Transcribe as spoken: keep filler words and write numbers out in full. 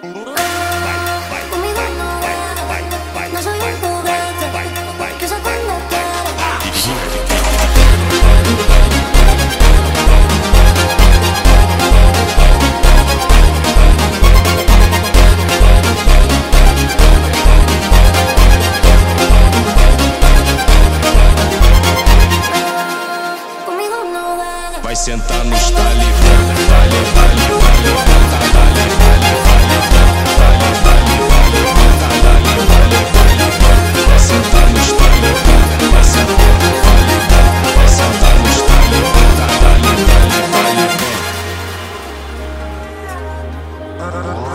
Conmigo no juegues, no soy un juguete que usa cuando vai sentar no style, vale, vale, vale, vale, vale, vale, vale, vale, vale, vale, vale, vale, vale, vai sentar no style, vai sentar, vale, vai sentar no style, vale, vale, vale, vale.